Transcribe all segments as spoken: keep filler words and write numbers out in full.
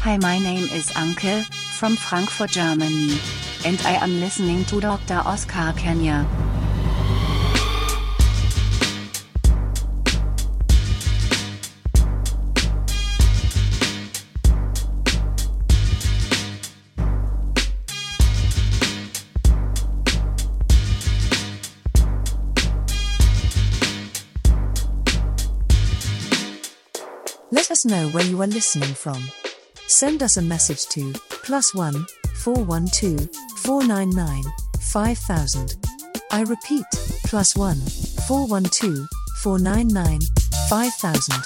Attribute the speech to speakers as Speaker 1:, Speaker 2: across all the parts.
Speaker 1: Hi, my name is Anke, from Frankfurt, Germany, and I am listening to Doctor Oscar Kenya.
Speaker 2: Let us know where you are listening from. Send us a message to plus one four one two four nine nine five thousand. I repeat, plus one four one two four nine nine five thousand.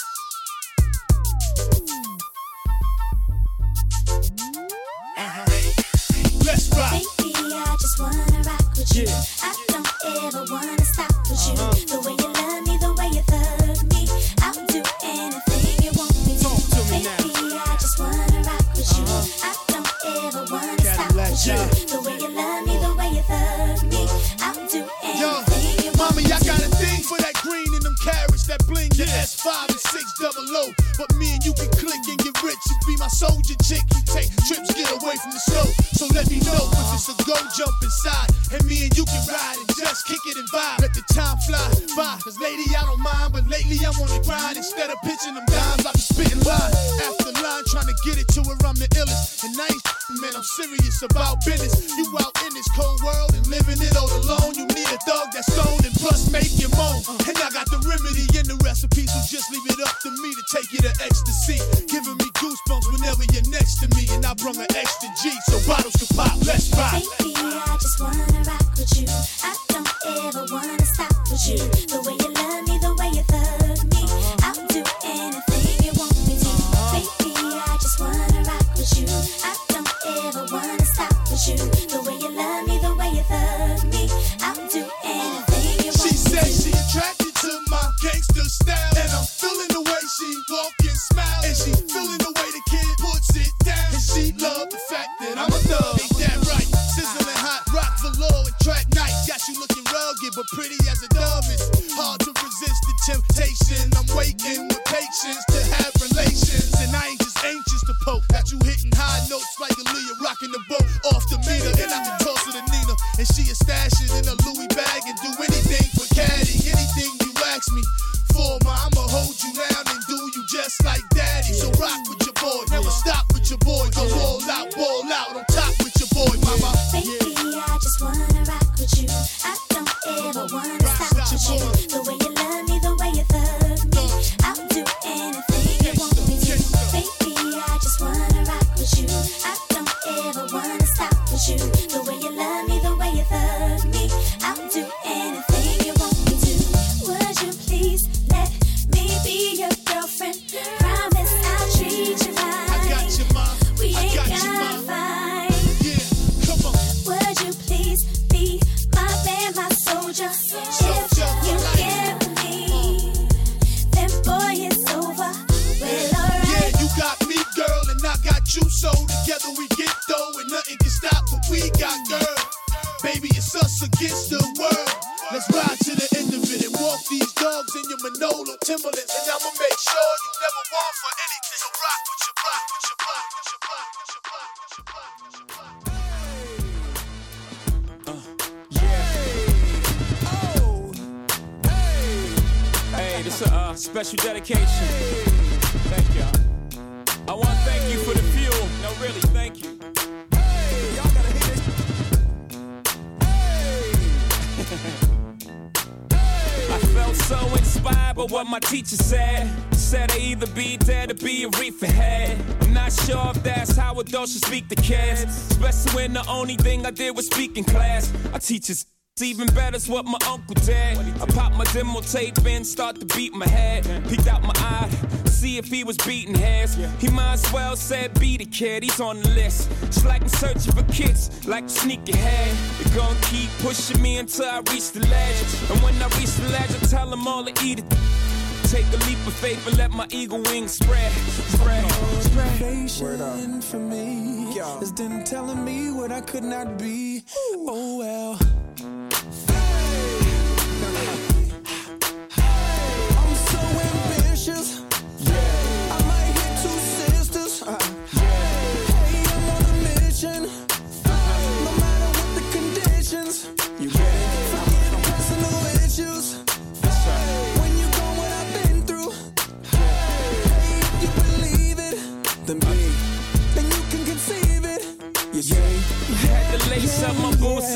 Speaker 3: Let's rock.
Speaker 4: Baby, I just wanna rock with you.
Speaker 3: Yeah.
Speaker 4: I don't ever wanna stop with you. The way you love me, the way you thug me, I'll do anything you want me to.
Speaker 3: Talk to me now.
Speaker 4: Baby, I just wanna rock with you. I don't ever wanna stop
Speaker 3: Cadillac,
Speaker 4: with
Speaker 3: yeah.
Speaker 4: you. The way you love me, the way you thug me, I'll do
Speaker 3: Yo,
Speaker 4: anything you want
Speaker 3: mommy,
Speaker 4: me
Speaker 3: I
Speaker 4: to.
Speaker 3: got a thing for that green and them carrots that bling the S five and six double O. But me and you can click and get rich and be my soldier chick. You take trips, get away from the snow. So let me know if it's a go jump inside. And me and you can ride and just kick it and vibe. Let the time fly by. Cause lady, I don't mind, but lately I'm on the grind. Instead of pitching them dimes, I be spitting line after line, trying to get it to where I'm the illest. And I ain't man, I'm serious about business. You out in this cold world and living it all alone. You need a dog that's stoned and plus make you moan. And I got the remedy in the recipe, so just leave it up to me to take you to ecstasy. Giving me goosebumps whenever you're next to me. And I brung an extra G, so bottles can pop. Let's rock.
Speaker 4: Baby, I just wanna rock with you. I don't ever wanna stop with you. The way you love me, the way you thug me, I'll do anything you want me to. Baby, I just wanna rock with you. I don't ever wanna stop with you. The way you love me, the way you thug me, I'll do anything you want
Speaker 3: She
Speaker 4: me to.
Speaker 3: said she attracted to my gangster style. And I'm feeling the way she walk and smile. And she feeling the way the kid puts it down. And she love the fact that I'm a thug. Ain't that right? Sizzling hot, rock velour and track night. Got you looking rugged, but pretty as a dove. It's hard to resist the temptation. I'm waiting with patience to have relations. And I ain't just anxious to poke. Got you hitting high notes like Aaliyah, rocking the boat off the meter. And I can toss her to Nina. And she a stash it in a Louis bag and do anything for caddy. Anything you ask me for, ma, I'ma hold you down and do you just like daddy. So rock with your boy, never stop with your boy. Go all out, ball out on top with your boy, mama.
Speaker 4: Baby, I just wanna rock with you. I don't ever wanna stop with you. The way you love me, the way you thug me, I'll do anything you want me to. Baby, I just wanna rock with you. I don't ever wanna stop with you. The way you love me, the way you thug me, I'll do anything you want me to. Would you please let me be your girlfriend? Promise I'll treat you right.
Speaker 3: I got you, ma.
Speaker 4: We
Speaker 3: I
Speaker 4: ain't
Speaker 3: got you,
Speaker 4: gotta
Speaker 3: ma.
Speaker 4: fight.
Speaker 3: Yeah, come on.
Speaker 4: Would you please be my man, my soldier? If you get with me, then boy it's over. Well,
Speaker 3: Yeah,
Speaker 4: alright.
Speaker 3: you got me, girl, and I got you. So together we get though, and nothing can stop what we got, girl. Baby, it's us against the world. Let's ride to the end of it and walk these dogs in your Manolo Timberlands. And I'ma make sure you never want for anything. So rock with your rock, with your rock, with your rock, with your rock, with your rock, with your rock.
Speaker 5: Hey, this is a uh, special dedication. Thank y'all. I want to thank you for the fuel. No, really, thank you. Hey, y'all gotta hear this. Hey. I felt so inspired by what my teacher said. Said I either be dead or be a reefer head. I'm not sure if that's how adults should speak to kids, especially when the only thing I did was speak in class. Our teachers. It's even better's what my uncle did. I popped my demo tape in, start to beat my head. Peeked out my eye, see if he was beating heads. He might as well said be the kid, he's on the list. It's like I'm searching for kids, like sneak ahead. They're gonna keep pushing me until I reach the ledge. And when I reach the ledge, I tell them all to eat it. Take a leap of faith and let my eagle wings spread. Spread, spread.
Speaker 6: Motivation for me is them telling me what I could not be. Oh well. I'm so ambitious. I might hit two sisters. Uh,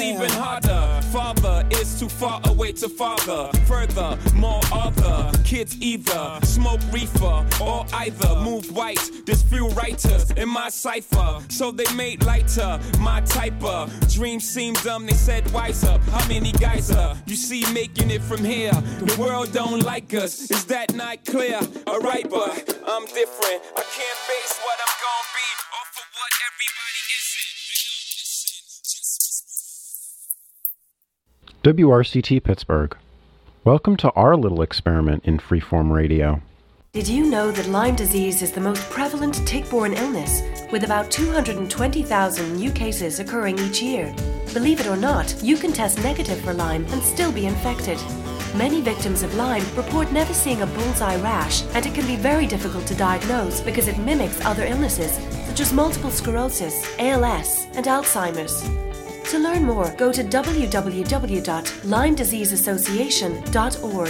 Speaker 5: even harder. Father is too far away to father. Further, more other kids either smoke reefer or either move white. There's few writers in my cipher, so they made lighter my type of dreams seem dumb. They said wiser. How many guys are you see making it from here? The world don't like us. Is that not clear? Alright, but I'm different. I can't base what I'm gonna be off of what everybody isn't.
Speaker 7: W R C T Pittsburgh. Welcome to our little experiment in freeform radio.
Speaker 8: Did you know that Lyme disease is the most prevalent tick-borne illness, with about two hundred twenty thousand new cases occurring each year? Believe it or not, you can test negative for Lyme and still be infected. Many victims of Lyme report never seeing a bullseye rash, and it can be very difficult to diagnose because it mimics other illnesses such as multiple sclerosis, A L S, and Alzheimer's. To learn more, go to w w w dot lyme disease association dot org.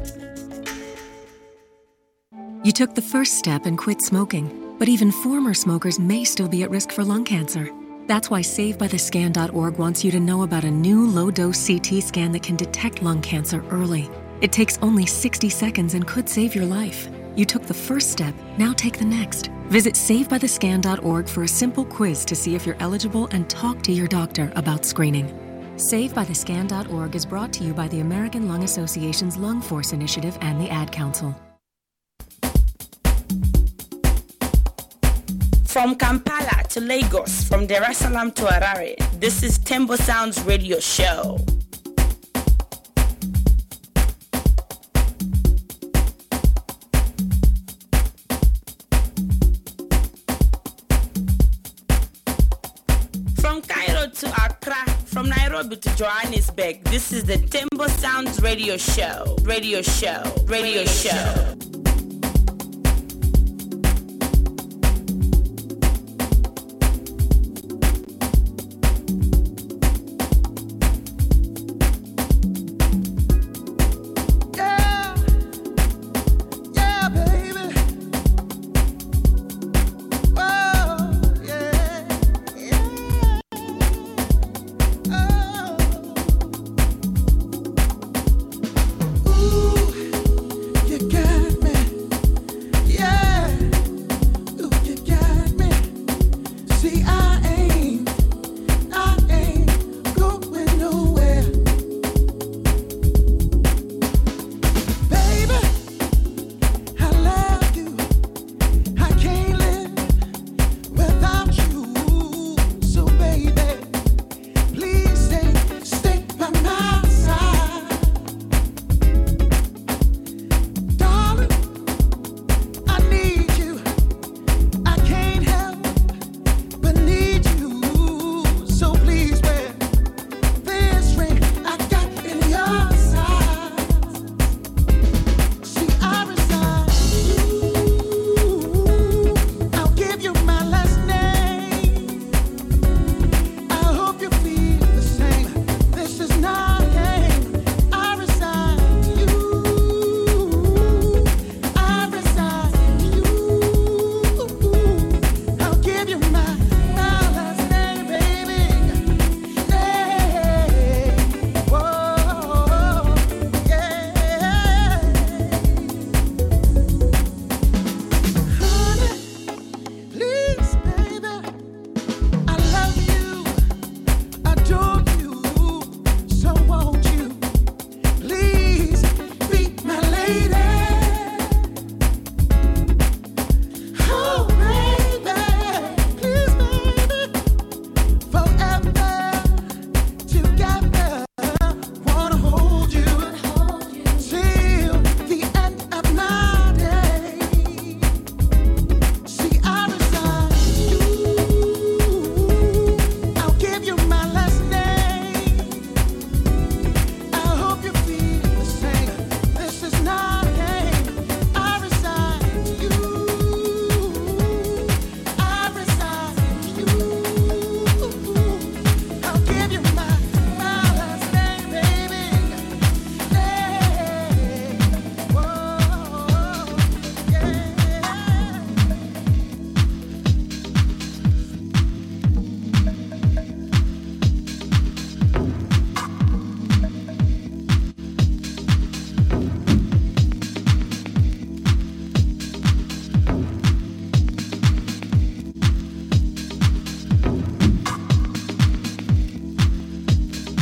Speaker 9: You took the first step and quit smoking, but even former smokers may still be at risk for lung cancer. That's why save by the scan dot org wants you to know about a new low-dose C T scan that can detect lung cancer early. It takes only sixty seconds and could save your life. You took the first step, now take the next. Visit save by the scan dot org for a simple quiz to see if you're eligible and talk to your doctor about screening. save by the scan dot org is brought to you by the American Lung Association's Lung Force Initiative and the Ad Council.
Speaker 10: From Kampala to Lagos, from Dar es Salaam to Harare, this is Tembo Sounds Radio Show. From Cairo to Accra, from Nairobi to Johannesburg, this is the Tembo Sounds Radio Show. Radio Show. Radio Show.
Speaker 6: You got me.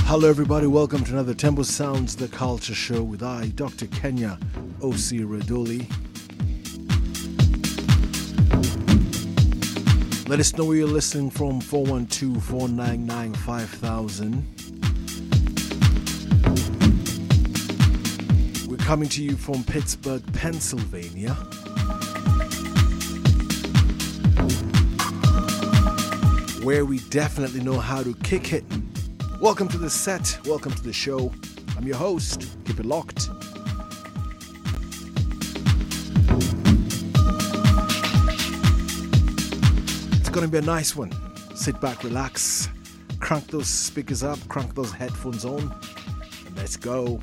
Speaker 3: Hello everybody, welcome to another Tembo Sounds The Culture Show with I, Doctor Kenya O C Raduli. Let us know where you're listening from, four one two, four nine nine, five thousand. We're coming to you from Pittsburgh, Pennsylvania. Where we definitely know how to kick it. Welcome to the set, welcome to the show. I'm your host, keep it locked. It's gonna be a nice one. Sit back, relax, crank those speakers up, crank those headphones on, and let's go.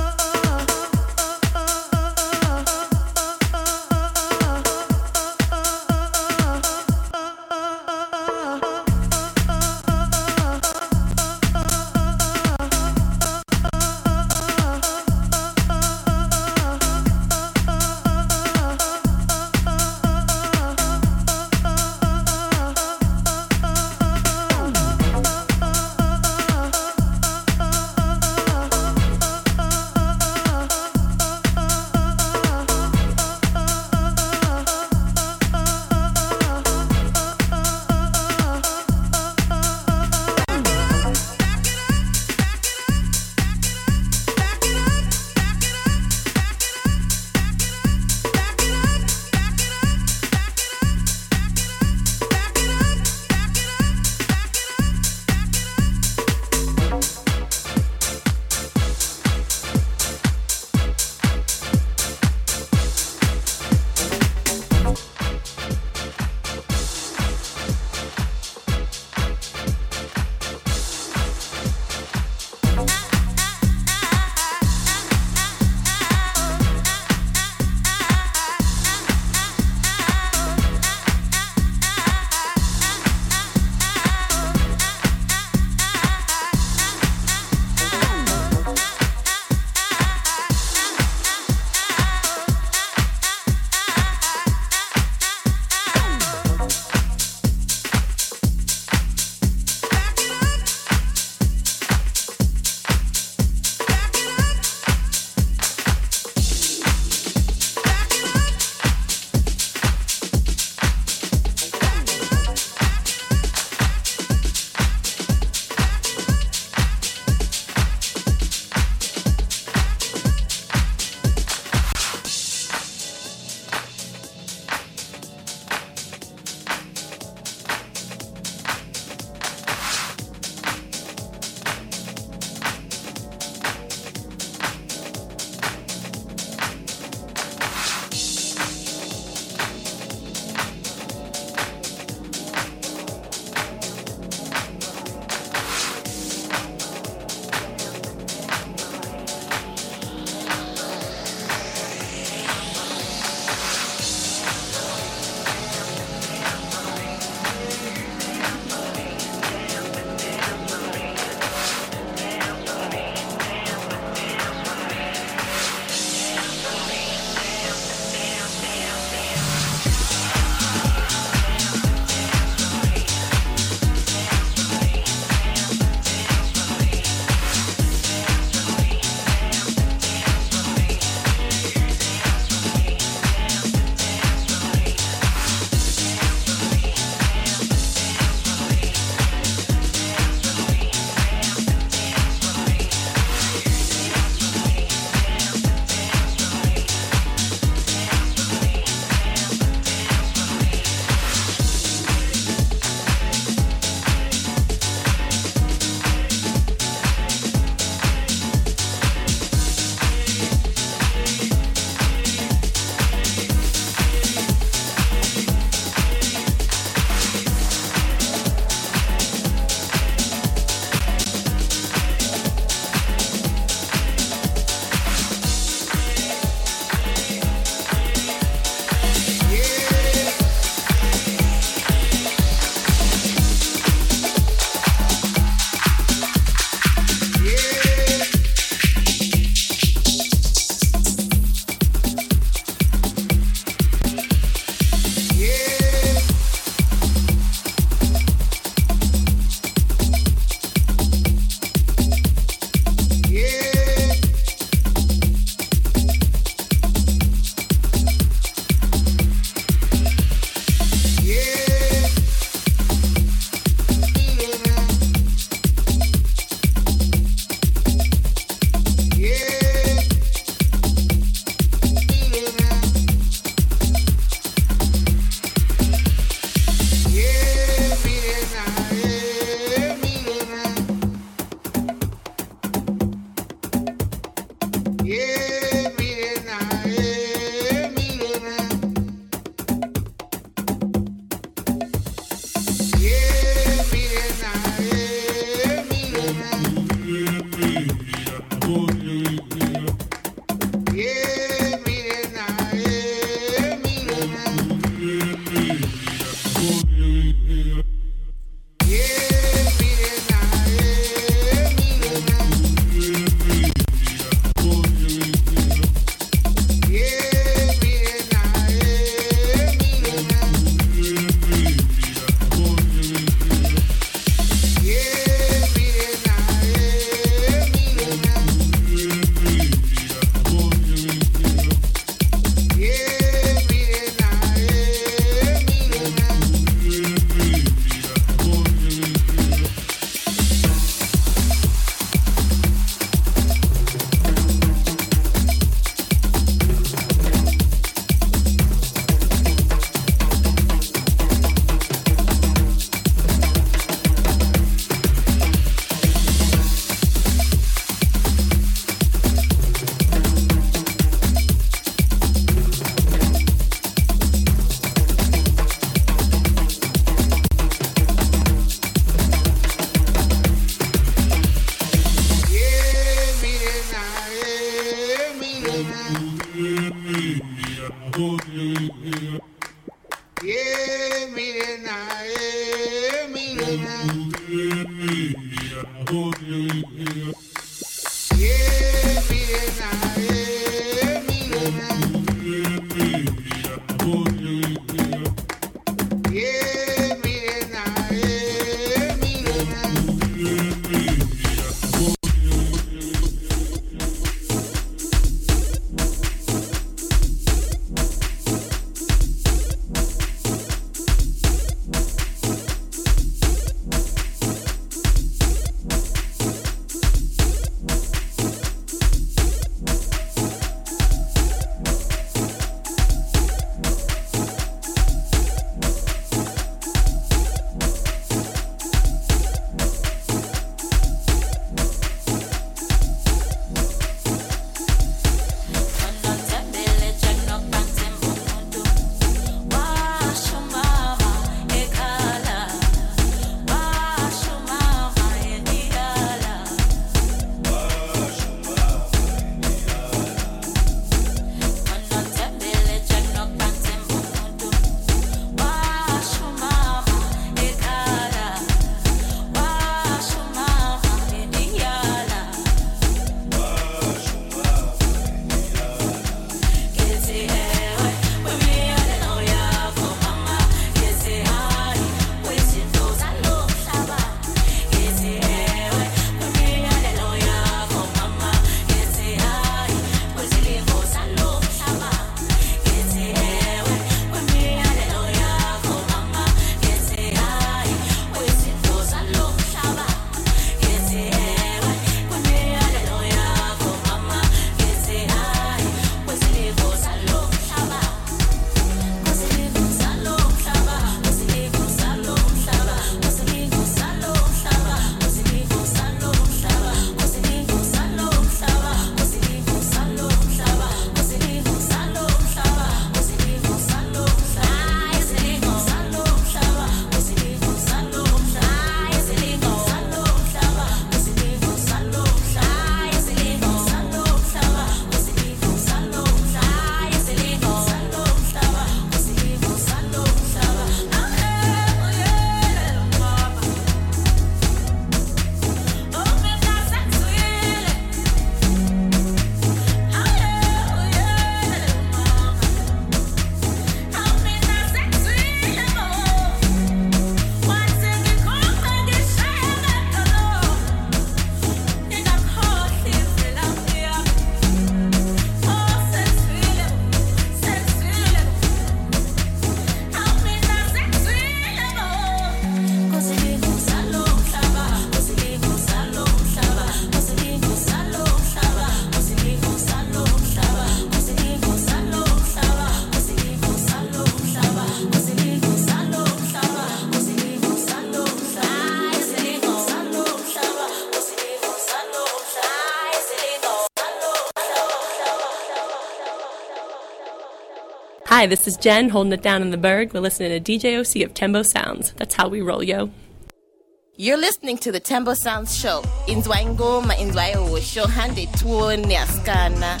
Speaker 11: Hi, this is Jen, holding it down in the Berg. We're listening to D J O C of Tembo Sounds. That's how we roll, yo.
Speaker 12: You're listening to the Tembo Sounds Show. Inzwa ingoma, inzwa yosho, hande tuone askana.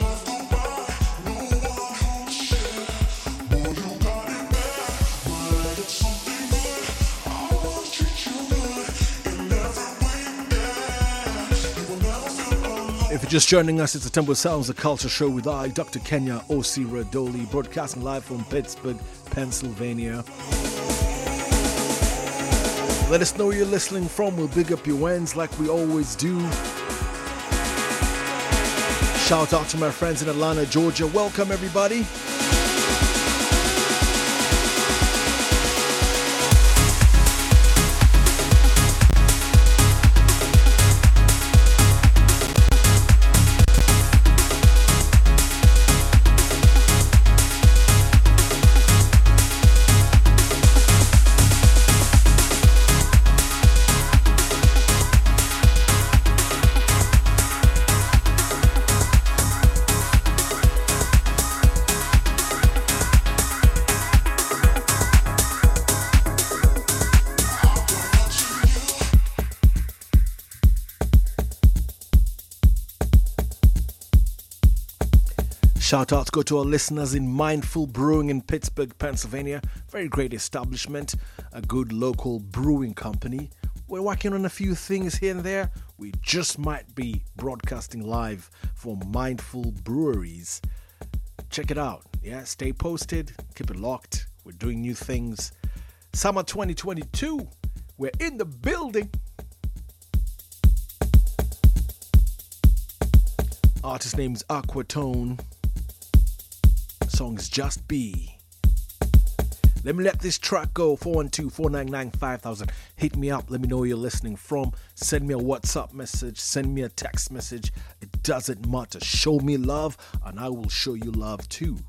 Speaker 13: If you're just joining us, it's the Temple Sounds, the culture show with I, Doctor Kenya Osi Radoli, broadcasting live from Pittsburgh, Pennsylvania. Let us know where you're listening from. We'll big up your wins like we always do. Shout out to my friends in Atlanta, Georgia. Welcome, everybody. Shout outs go to our listeners in Mindful Brewing in Pittsburgh, Pennsylvania. Very great establishment, a good local brewing company. We're working on a few things here and there. We just might be broadcasting live for Mindful Breweries. Check it out. Yeah, stay posted. Keep it locked. We're doing new things. Summer twenty twenty-two. We're in the building. Artist name's Aquatone. Song's Just Be. Let me let this track go. four one two, four nine nine, five thousand. Hit me up. Let me know where you're listening from. Send me a WhatsApp message. Send me a text message. It doesn't matter. Show me love and I will show you love too.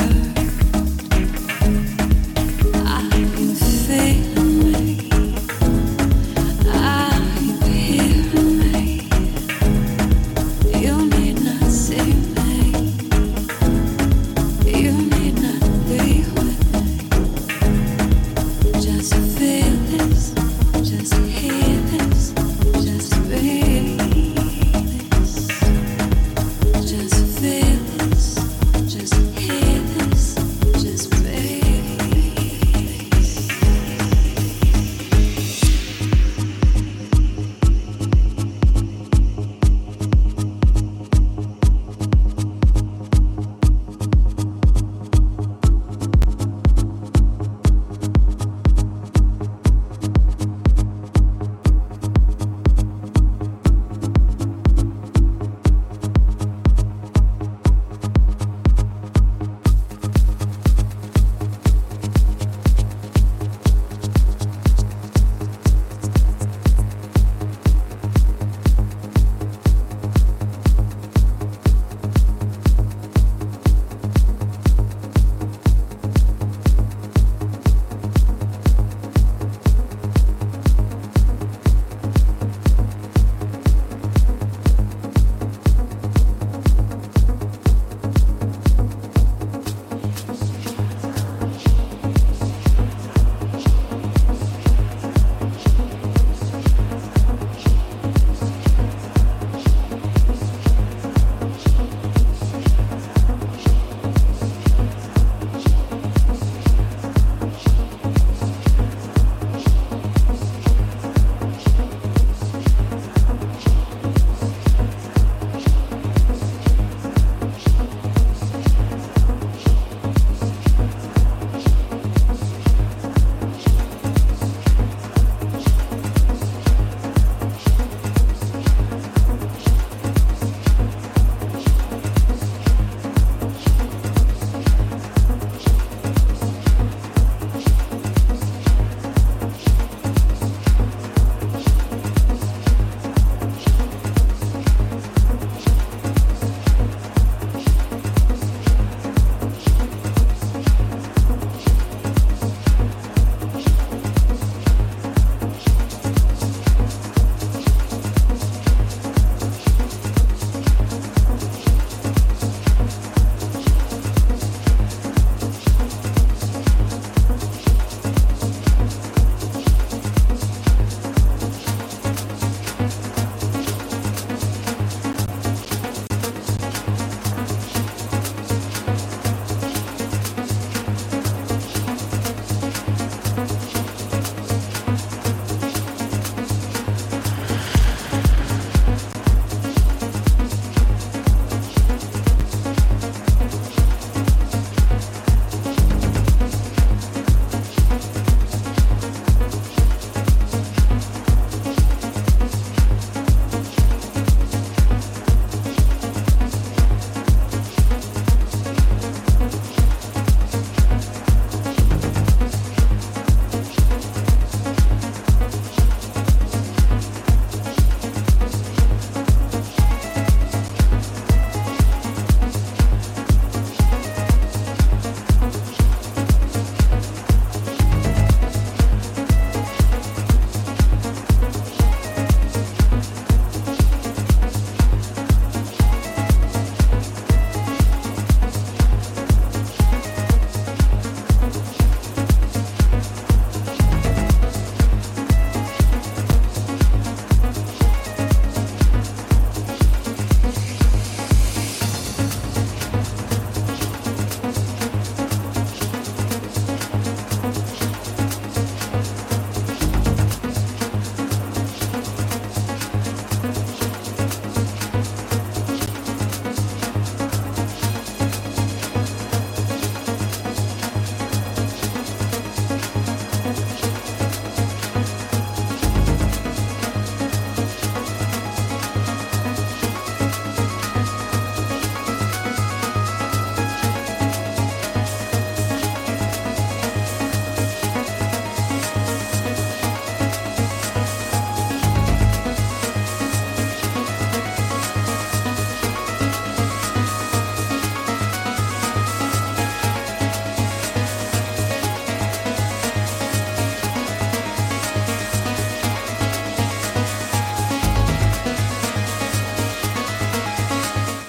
Speaker 14: Just hear this.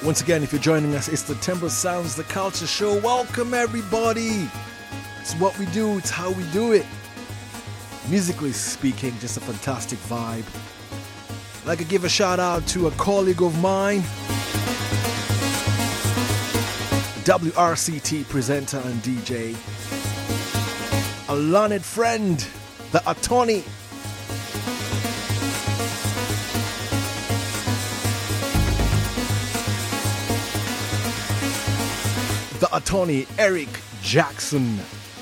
Speaker 13: Once again, if you're joining us, it's the Tembo Sounds, the Culture Show. Welcome, everybody. It's what we do. It's how we do it. Musically speaking, just a fantastic vibe. I'd like to give a shout out to a colleague of mine, W R C T presenter and D J, a learned friend, the attorney. The attorney, Eric Jackson.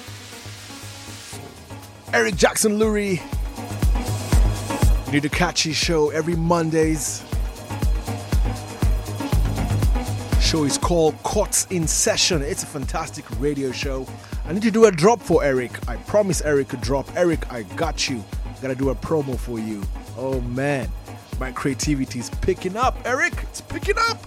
Speaker 13: Eric Jackson Lurie. You need to catch his show every Mondays. Show is called Courts in Session. It's a fantastic radio show. I need to do a drop for Eric. I promise Eric a drop. Eric, I got you. Gotta do a promo for you. Oh man, my creativity is picking up. Eric, it's picking up.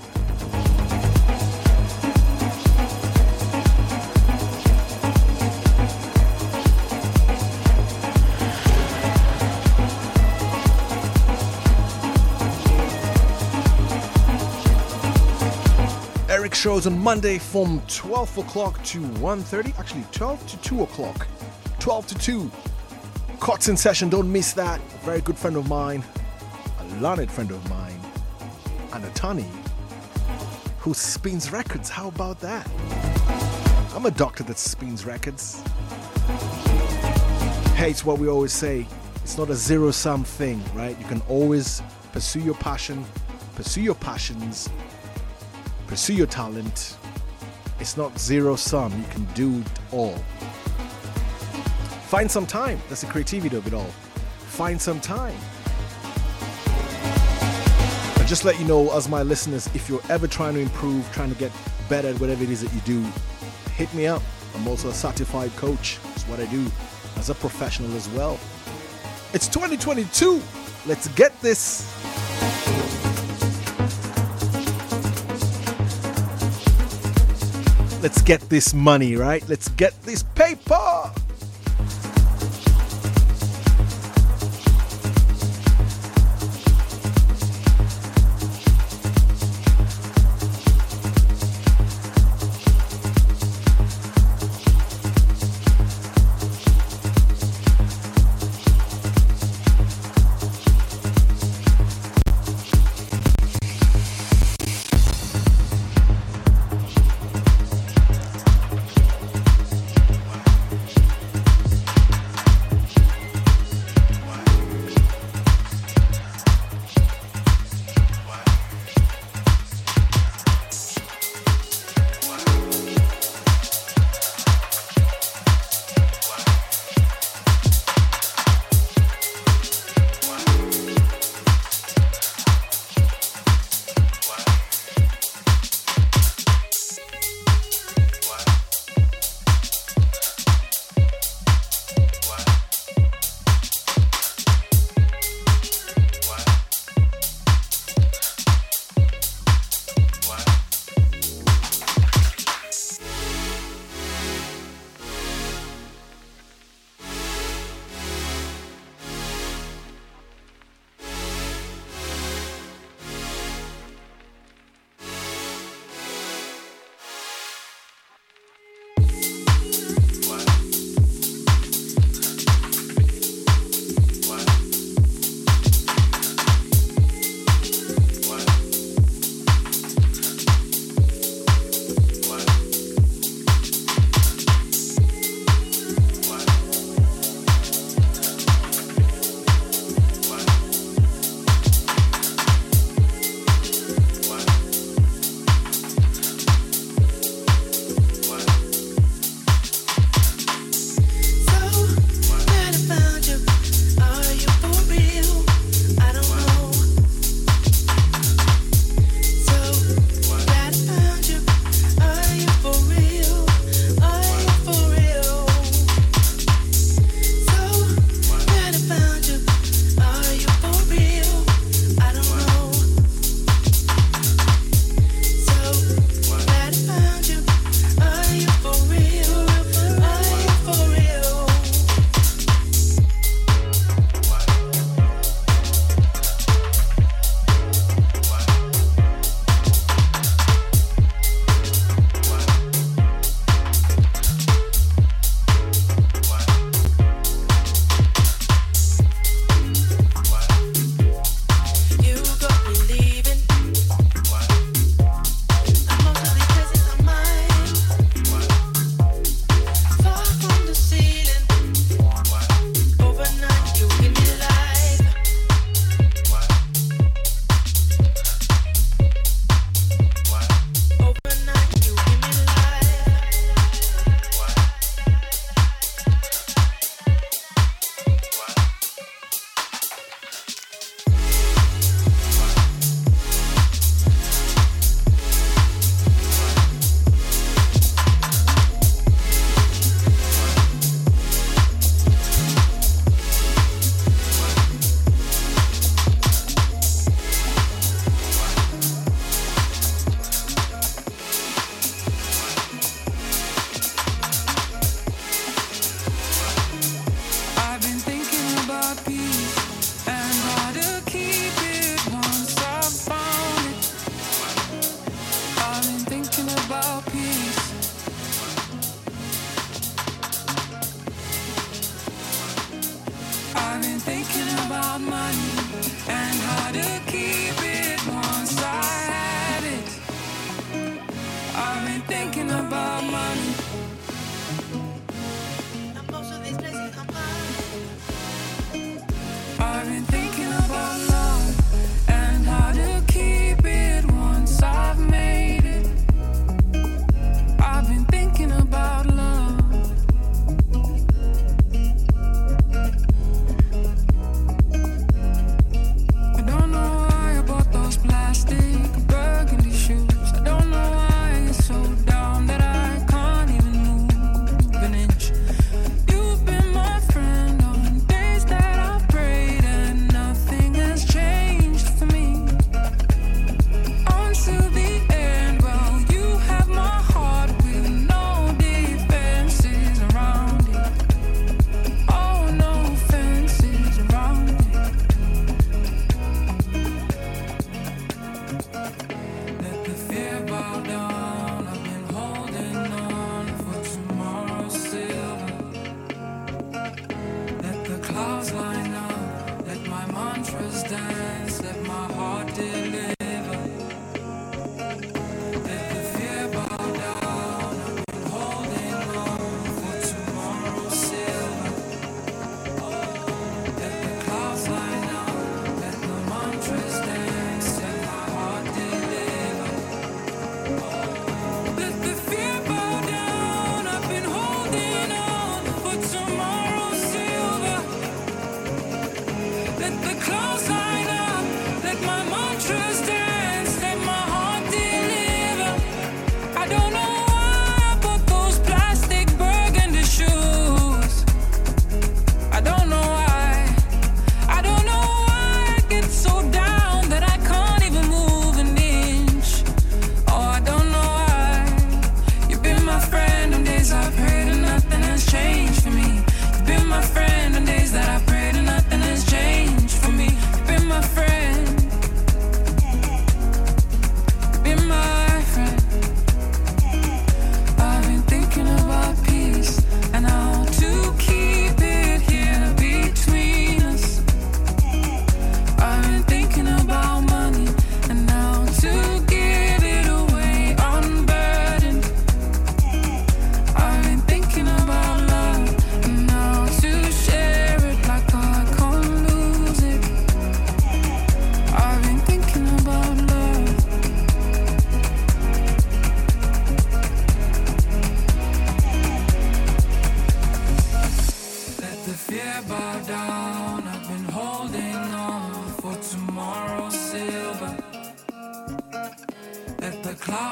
Speaker 13: Eric shows on Monday from twelve o'clock to one thirty. Actually, twelve to two o'clock. twelve to two. Courts in Session, don't miss that. A very good friend of mine, a learned friend of mine, an attorney who spins records. How about that? I'm a doctor that spins records. Hey, it's what we always say. It's not a zero-sum thing, right? You can always pursue your passion, pursue your passions, pursue your talent. It's not zero sum. You can do it all. Find some time. That's the creativity of it all. Find some time. And just let you know, as my listeners, if you're ever trying to improve, trying to get better at whatever it is that you do, hit me up. I'm also a certified coach. That's what I do as a professional as well. It's twenty twenty-two. Let's get this. Let's get this money, right? Let's get this paper.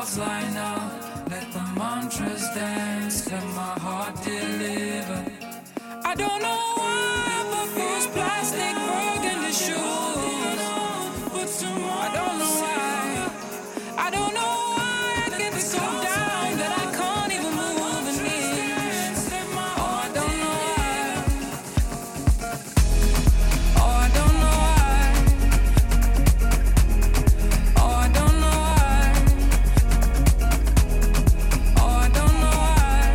Speaker 14: stars line up, let the mantras dance, let my heart deliver. I don't know why, but those plastic burgundy shoes. I don't know why. I don't know why I get so down that I can't even move in here. Oh, I don't know why. Oh, I don't know why. Oh, I don't know why. Oh, I don't know why.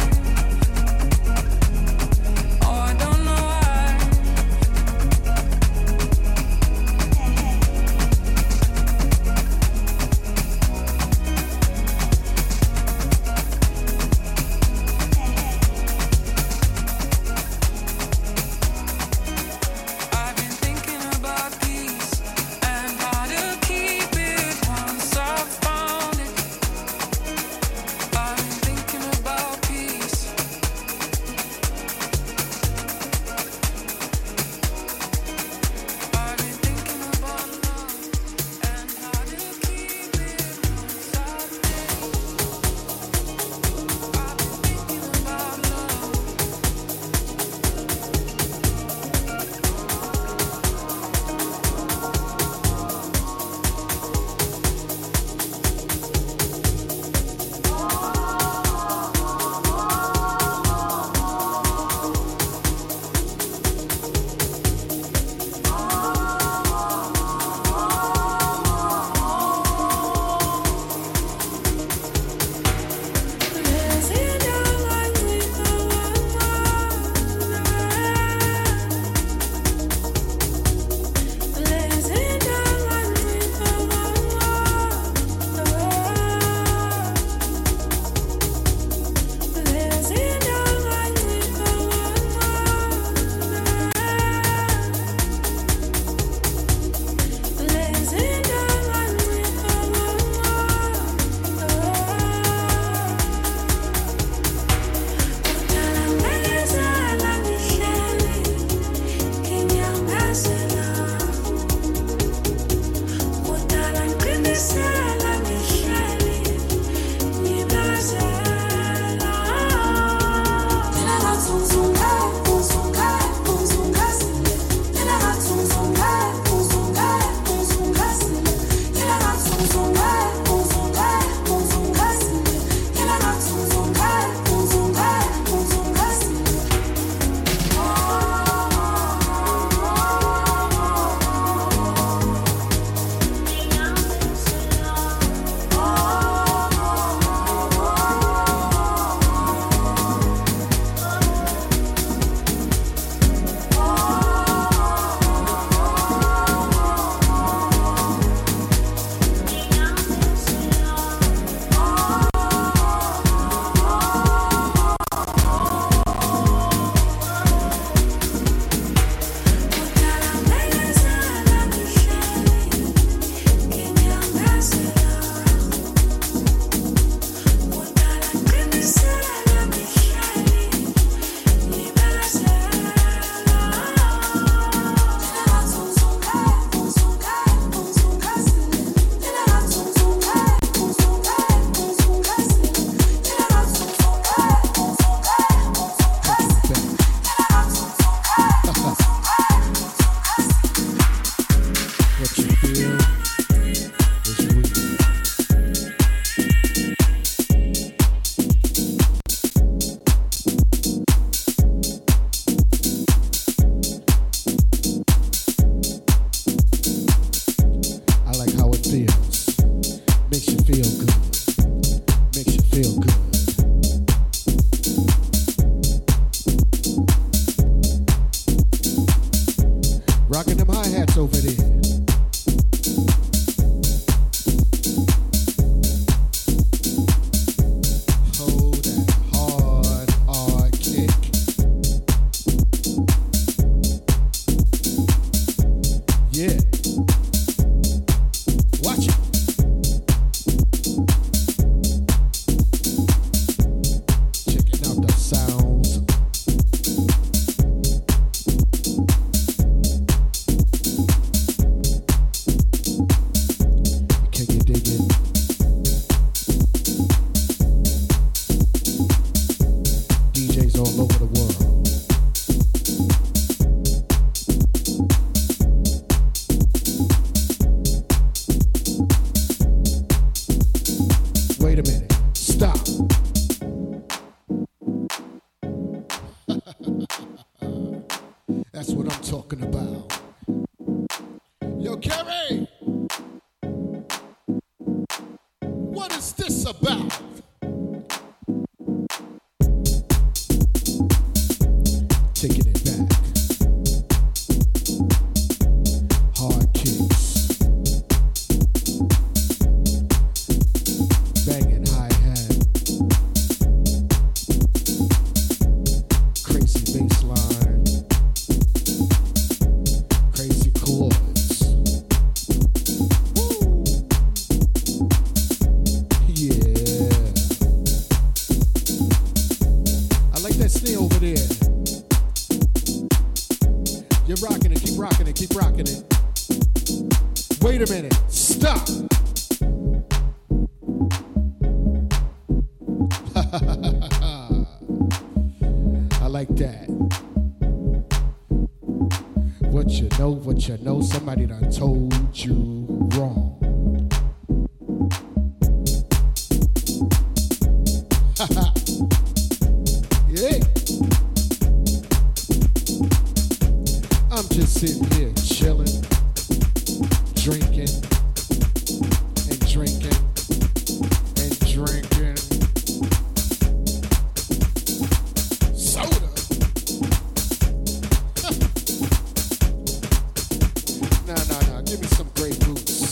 Speaker 14: Oh, I don't know why.
Speaker 3: listeners all over the world. Wait a minute. Stop. That's what I'm talking about. Yo, Kerry! What is this about? Taking it back. Hard kicks. Banging hi-hat. Crazy bass line. Crazy chords. Woo. Yeah. I like that snare over there. You're rocking it, keep rocking it, keep rocking it. Wait a minute, stop. I like that. What you know, what you know, somebody done told you wrong. Yeah. I'm just sitting here chilling, drinking, and drinking, and drinking. Soda. Nah, nah, nah. Give me some Grey Goose.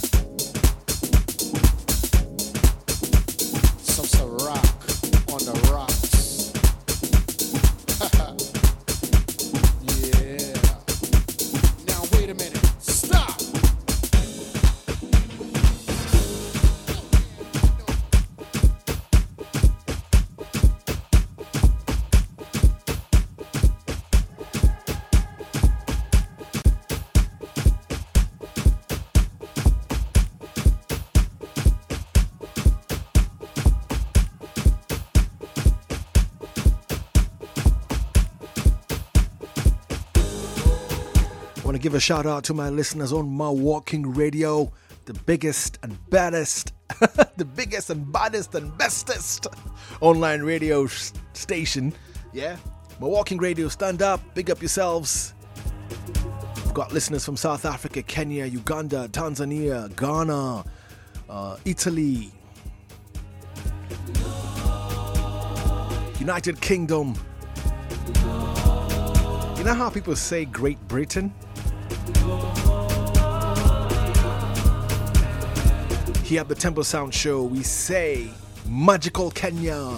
Speaker 3: Some Ciroc on the rocks. Yeah. Now wait a minute. Stop. I want to give a shout out to my listeners on my Walking Radio, the biggest and baddest, the biggest and baddest and bestest online radio s- station. Yeah, my Walking Radio, stand up, big up yourselves. I've got listeners from South Africa, Kenya, Uganda, Tanzania, Ghana, uh, Italy, United Kingdom. You know how people say Great Britain? Here at the Temple Sound Show, we say Magical Kenya.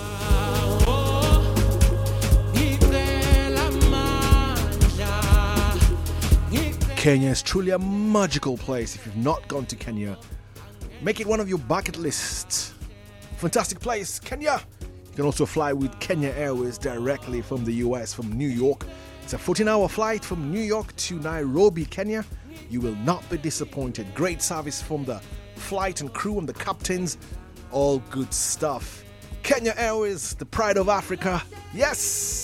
Speaker 3: Kenya is truly a magical place. If you've not gone to Kenya, make it one of your bucket lists. Fantastic place, Kenya. You can also fly with Kenya Airways directly from the U S, from New York. It's a fourteen hour flight from New York to Nairobi, Kenya. You will not be disappointed. Great service from the flight and crew and the captains. All good stuff. Kenya Airways, the pride of Africa. Yes!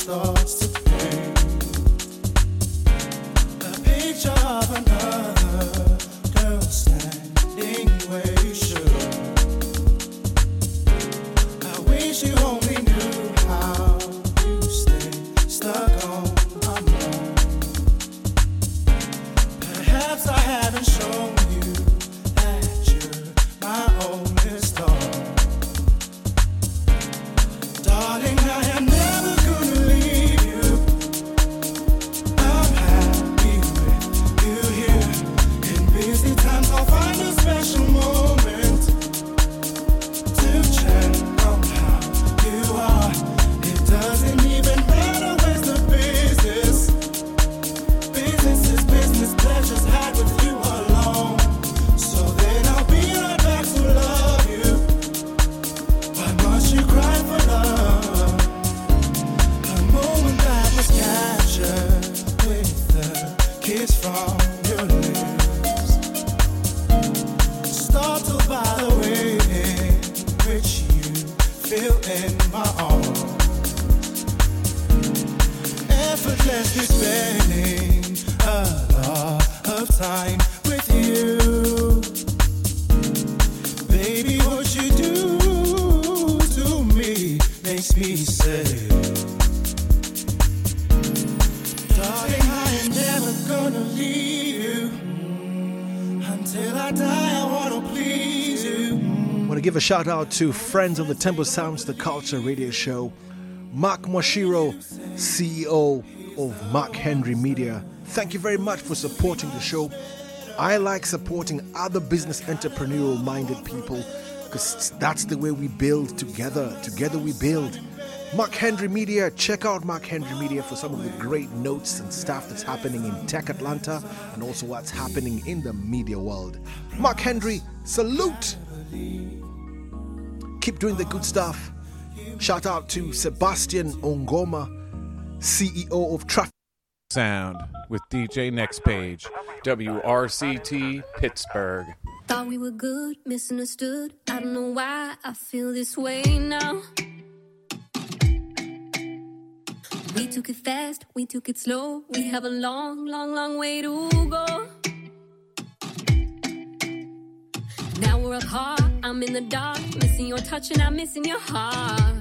Speaker 3: starts to fade. A picture of another girl standing where you should. I wish you only knew how you stay stuck on my mind. Perhaps I haven't shown you that you're my only star. Darling, I am never gonna leave you. I'm happy with you here. In busy times I'll find a special moment to check on how you are. It doesn't even matter where's the business. Business is business, pleasures had with you alone. So then I'll be right back to love you. Why must you cry for love? A moment that was captured with a kiss from your lips. Startled by the way in which you feel in my arms. Effortlessly spending a lot of time with you. Baby, what you do to me makes me say, darling, I am never gonna leave you. Until I die, I wanna please you.
Speaker 13: I want to give a shout out to friends of the Tempo Sounds The Culture radio show. Mark Moshiro, C E O of Mark Henry Media. Thank you very much for supporting the show. I like supporting other business entrepreneurial minded people because that's the way we build together. Together we build. Mark Henry Media, check out Mark Henry Media for some of the great notes and stuff that's happening in Tech Atlanta and also what's happening in the media world. Mark Henry, salute! Keep doing the good stuff. Shout out to Sebastian Ongoma, C E O of Traffic
Speaker 15: Sound with D J Next Page, W R C T Pittsburgh.
Speaker 16: Thought we were good, misunderstood. I don't know why I feel this way now. We took it fast, we took it slow. We have a long, long, long way to go. Now we're apart, I'm in the dark, missing your touch and I'm missing your heart.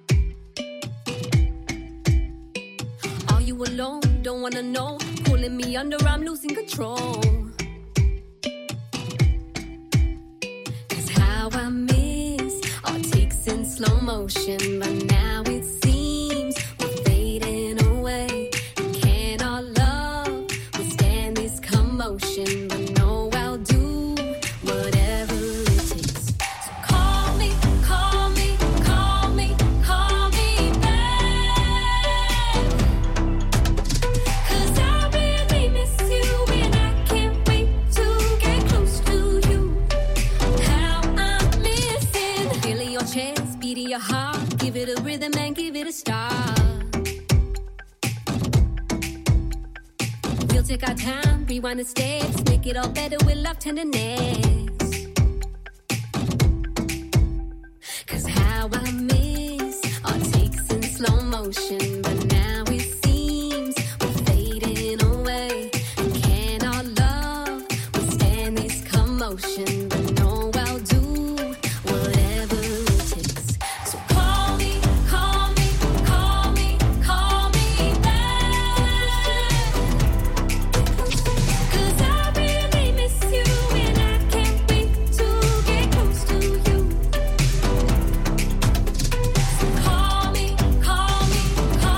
Speaker 16: Are you alone? Don't wanna know. Pulling me under, I'm losing control. Cause how I miss our ticks in slow motion, but now it seems we're fading away. Can our love withstand this commotion? But no, I'll do whatever it takes. So call me, call me, call me, call me back. Cause I really miss you and I can't wait to get close to you. How I'm missing feeling your chest, beating your heart. Give it a rhythm and give it a start. We'll take our time, rewind the steps, make it all better with love tenderness. Cause how I miss our takes in slow motion, but now it seems we're fading away. And can our love withstand this commotion? But no, I'll do whatever it takes. So call me, call me, call me, call me back. Cause I really miss you and I can't wait to get close to you. So call me, call me, call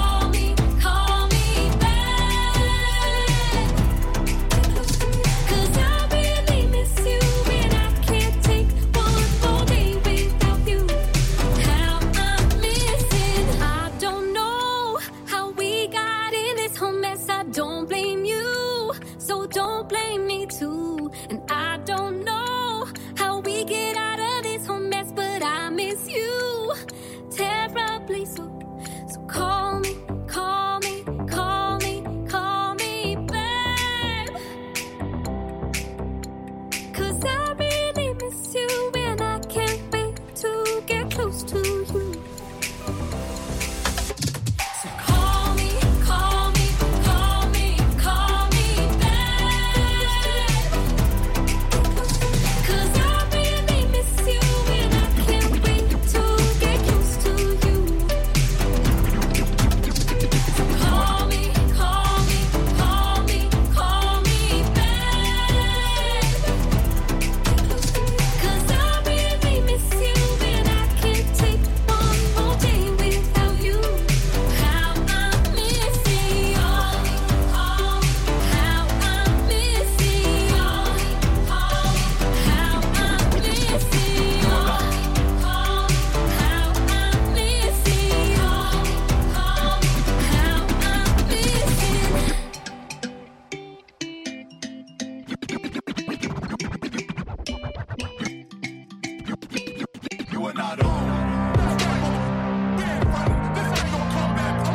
Speaker 17: not all.